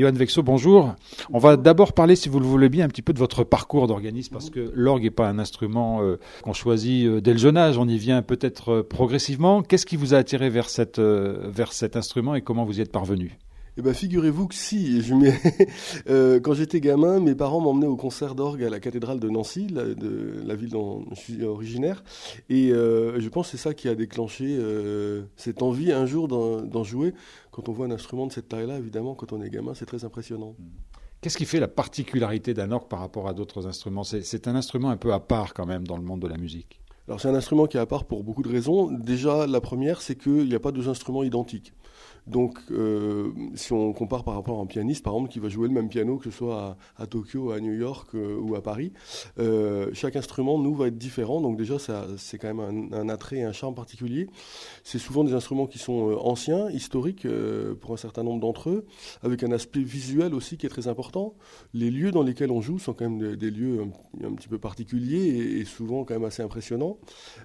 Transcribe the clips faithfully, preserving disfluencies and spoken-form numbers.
Yoann Vexo, bonjour. On va d'abord parler, si vous le voulez bien, un petit peu de votre parcours d'organiste, parce que l'orgue n'est pas un instrument euh, qu'on choisit euh, dès le jeune âge, on y vient peut-être euh, progressivement. Qu'est-ce qui vous a attiré vers, cette, euh, vers cet instrument et comment vous y êtes parvenu ? Eh ben, figurez-vous que si, je m'ai... euh, quand j'étais gamin, mes parents m'emmenaient au concert d'orgue à la cathédrale de Nancy, la, de la ville dont je suis originaire, et euh, je pense que c'est ça qui a déclenché euh, cette envie un jour d'en, d'en jouer. Quand on voit un instrument de cette taille-là, évidemment, quand on est gamin, c'est très impressionnant. Qu'est-ce qui fait la particularité d'un orgue par rapport à d'autres instruments ? c'est, c'est un instrument un peu à part quand même dans le monde de la musique. Alors c'est un instrument qui est à part pour beaucoup de raisons. Déjà, la première, c'est qu'il n'y a pas deux instruments identiques. Donc, euh, si on compare par rapport à un pianiste, par exemple, qui va jouer le même piano, que ce soit à, à Tokyo, à New York euh, ou à Paris, euh, chaque instrument, nous, va être différent. Donc déjà, ça, c'est quand même un, un attrait et un charme particulier. C'est souvent des instruments qui sont euh, anciens, historiques, euh, pour un certain nombre d'entre eux, avec un aspect visuel aussi qui est très important. Les lieux dans lesquels on joue sont quand même des, des lieux un, un petit peu particuliers et, et souvent quand même assez impressionnants.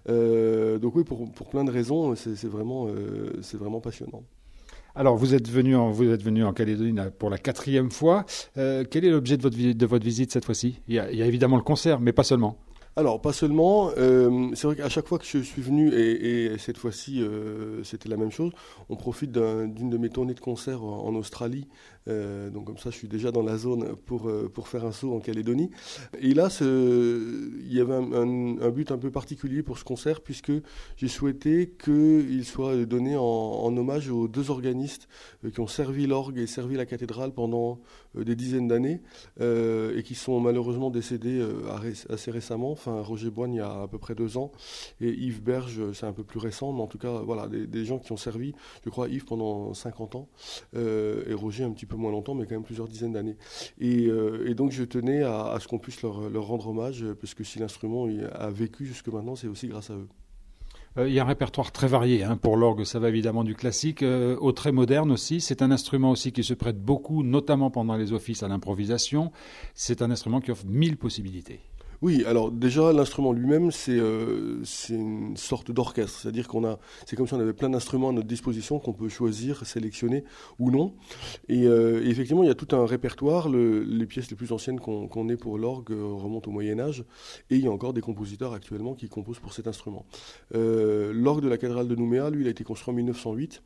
Euh, donc oui, pour, pour plein de raisons, c'est, c'est, vraiment, euh, c'est vraiment passionnant. Alors, vous êtes venu en, vous êtes venu en Calédonie pour la quatrième fois. Euh, quel est l'objet de votre, de votre visite cette fois-ci ? il y, a, il y a évidemment le concert, mais pas seulement. Alors, pas seulement. Euh, c'est vrai qu'à chaque fois que je suis venu, et, et cette fois-ci, euh, c'était la même chose, on profite d'un, d'une de mes tournées de concert en, en Australie. Euh, donc comme ça, je suis déjà dans la zone pour, euh, pour faire un saut en Calédonie. Et là, ce, il y avait un, un, un but un peu particulier pour ce concert, puisque j'ai souhaité qu'il soit donné en, en hommage aux deux organistes euh, qui ont servi l'orgue et servi la cathédrale pendant euh, des dizaines d'années, euh, et qui sont malheureusement décédés euh, assez récemment. Enfin, Roger Boigne, il y a à peu près deux ans, et Yves Berge, c'est un peu plus récent, mais en tout cas, voilà, des, des gens qui ont servi, je crois, Yves pendant cinquante ans, euh, et Roger un petit peu moins longtemps, mais quand même plusieurs dizaines d'années. Et, euh, et donc, je tenais à, à ce qu'on puisse leur, leur rendre hommage, parce que si l'instrument a vécu jusque maintenant, c'est aussi grâce à eux. Euh, il y a un répertoire très varié hein, pour l'orgue, ça va évidemment du classique euh, au très moderne aussi. C'est un instrument aussi qui se prête beaucoup, notamment pendant les offices, à l'improvisation. C'est un instrument qui offre mille possibilités. Oui, alors déjà l'instrument lui-même c'est euh, c'est une sorte d'orchestre, c'est-à-dire qu'on a c'est comme si on avait plein d'instruments à notre disposition qu'on peut choisir, sélectionner ou non. Et, euh, et effectivement il y a tout un répertoire. Le, les pièces les plus anciennes qu'on, qu'on ait pour l'orgue euh, remontent au Moyen Âge et il y a encore des compositeurs actuellement qui composent pour cet instrument. Euh, l'orgue de la cathédrale de Nouméa, lui, il a été construit en mille neuf cent huit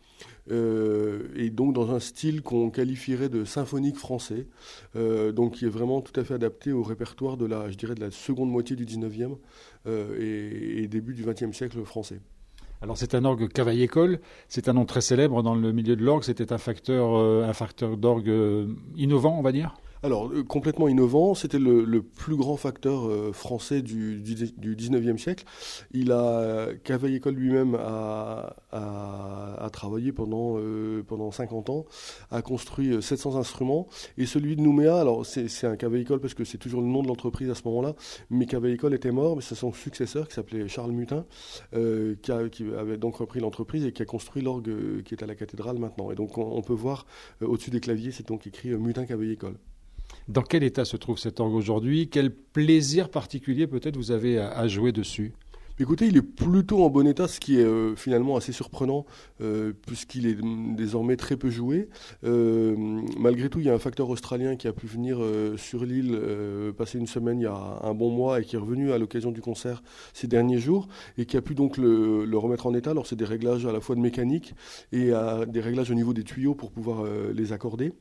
euh, et donc dans un style qu'on qualifierait de symphonique français, euh, donc qui est vraiment tout à fait adapté au répertoire de la, je dirais, de la seconde moitié du dix-neuvième euh, et, et début du vingtième siècle français. Alors c'est un orgue Cavaillé-Coll, c'est un nom très célèbre dans le milieu de l'orgue, c'était un facteur, euh, un facteur d'orgue euh, innovant, on va dire ? Alors, euh, complètement innovant, c'était le, le plus grand facteur euh, français du, du, du dix-neuvième siècle. Il a, Cavaillé-Coll lui-même a, a, a travaillé pendant, euh, pendant cinquante ans, a construit sept cents instruments, et celui de Nouméa, alors c'est, c'est un Cavaillé-Coll parce que c'est toujours le nom de l'entreprise à ce moment-là, mais Cavaillé-Coll était mort, mais c'est son successeur qui s'appelait Charles Mutin, euh, qui, a, qui avait donc repris l'entreprise et qui a construit l'orgue qui est à la cathédrale maintenant. Et donc on, on peut voir euh, au-dessus des claviers, c'est donc écrit euh, Mutin Cavaillé-Coll. Dans quel état se trouve cet orgue aujourd'hui ? Quel plaisir particulier peut-être vous avez à, à jouer dessus ? Écoutez, il est plutôt en bon état, ce qui est euh, finalement assez surprenant, euh, puisqu'il est désormais très peu joué. Euh, malgré tout, il y a un facteur australien qui a pu venir euh, sur l'île, euh, passer une semaine il y a un bon mois, et qui est revenu à l'occasion du concert ces derniers jours, et qui a pu donc le, le remettre en état. Alors c'est des réglages à la fois de mécanique, et à, des réglages au niveau des tuyaux pour pouvoir euh, les accorder.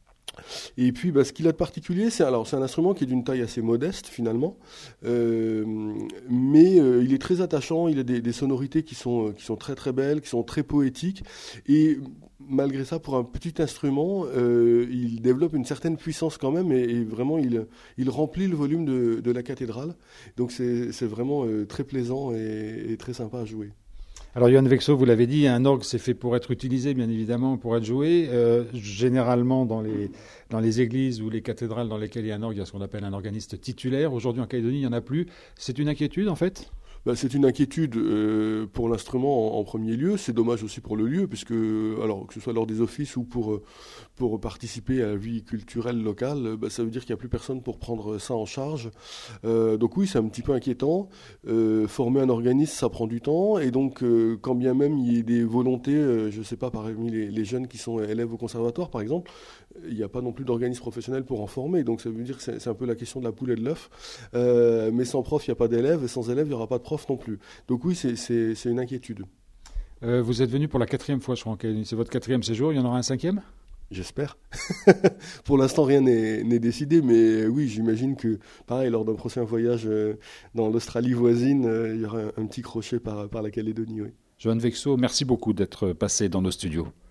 Et puis, bah, ce qu'il a de particulier, c'est alors c'est un instrument qui est d'une taille assez modeste finalement, euh, mais euh, il est très attachant. Il a des, des sonorités qui sont qui sont très très belles, qui sont très poétiques, et malgré ça, pour un petit instrument, euh, il développe une certaine puissance quand même, et, et vraiment il il remplit le volume de, de la cathédrale. Donc c'est c'est vraiment euh, très plaisant et, et très sympa à jouer. Alors Yoann Vexo, vous l'avez dit, un orgue c'est fait pour être utilisé, bien évidemment, pour être joué. Euh, généralement dans les, dans les églises ou les cathédrales dans lesquelles il y a un orgue, il y a ce qu'on appelle un organiste titulaire. Aujourd'hui en Calédonie, il n'y en a plus. C'est une inquiétude en fait ? Ben, c'est une inquiétude euh, pour l'instrument en, en premier lieu. C'est dommage aussi pour le lieu, puisque alors que ce soit lors des offices ou pour pour participer à la vie culturelle locale, ben, ça veut dire qu'il n'y a plus personne pour prendre ça en charge. Euh, donc oui, c'est un petit peu inquiétant. Euh, former un organisme, ça prend du temps, et donc euh, quand bien même il y ait des volontés, euh, je ne sais pas parmi les, les jeunes qui sont élèves au conservatoire, par exemple, il n'y a pas non plus d'organisme professionnel pour en former. Donc ça veut dire que c'est, c'est un peu la question de la poule et de l'œuf. Euh, mais sans prof, il n'y a pas d'élèves, et sans élèves, il n'y aura pas de prof non plus. Donc oui, c'est, c'est, c'est une inquiétude. Euh, vous êtes venu pour la quatrième fois, je crois. C'est votre quatrième séjour, il y en aura un cinquième ? J'espère. Pour l'instant, rien n'est, n'est décidé, mais oui, j'imagine que, pareil, lors d'un prochain voyage euh, dans l'Australie voisine, euh, il y aura un, un petit crochet par, par la Calédonie. Oui. Johan Vexo, merci beaucoup d'être passé dans nos studios.